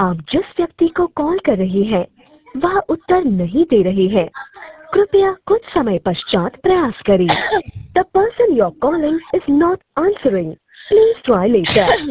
आप जिस व्यक्ति को कॉल कर रही हैं, वह उत्तर नहीं दे रही है। कृपया कुछ समय पश्चात प्रयास करें। The person you're calling is not answering. Please try later.